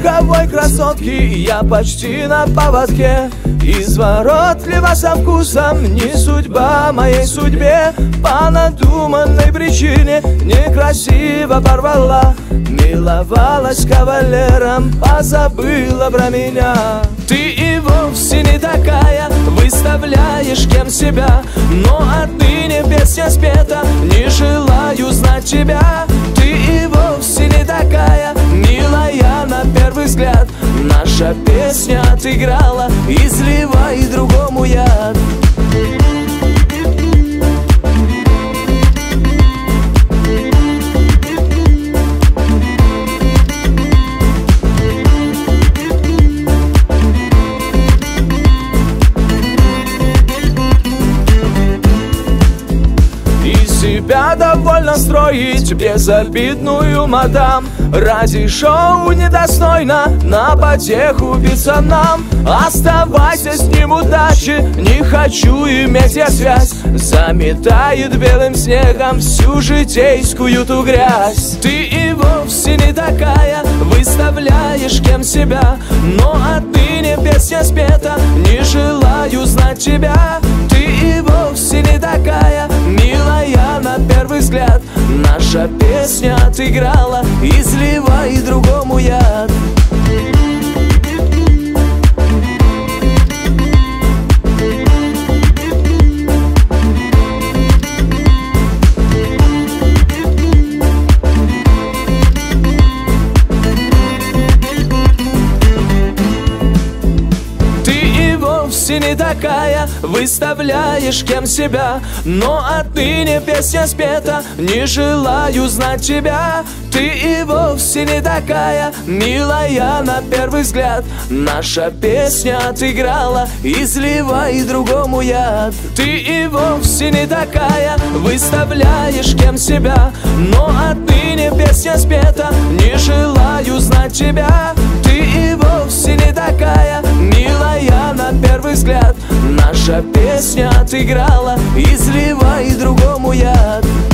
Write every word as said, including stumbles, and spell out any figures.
роковой красотки я почти на поводке. Изворотливо со вкусом, не судьба моей судьбе. По надуманной причине некрасиво порвала. Миловалась кавалером, позабыла про меня. Ты и вовсе не такая, выставляешь кем себя. Но отныне песня спета, не желаю знать тебя. Ты и вовсе не такая, милая на первый взгляд. Наша песня отыграла, изливай другому яд. Себя довольно строить безобидную мадам. Ради шоу недостойно на потеху биться нам. Оставайся с ним, удачи, не хочу иметь я связь. Заметает белым снегом всю житейскую ту грязь. Ты и вовсе не такая, выставляешь кем себя. Но отныне песня спета, не желаю знать тебя. Ты и вовсе не такая, милая на первый взгляд. Наша песня отыграла, изливай другому яд. Вовсе не такая, выставляешь кем себя. Но отныне песня спета, не желаю знать тебя. Ты и вовсе не такая, милая на первый взгляд. Наша песня отыграла, изливай другому яд. Ты и вовсе не такая, выставляешь кем себя. Но отныне песня спета, не желаю знать тебя. Ты и вовсе не такая, милая на первый взгляд. Наша песня отыграла, изливай другому яд.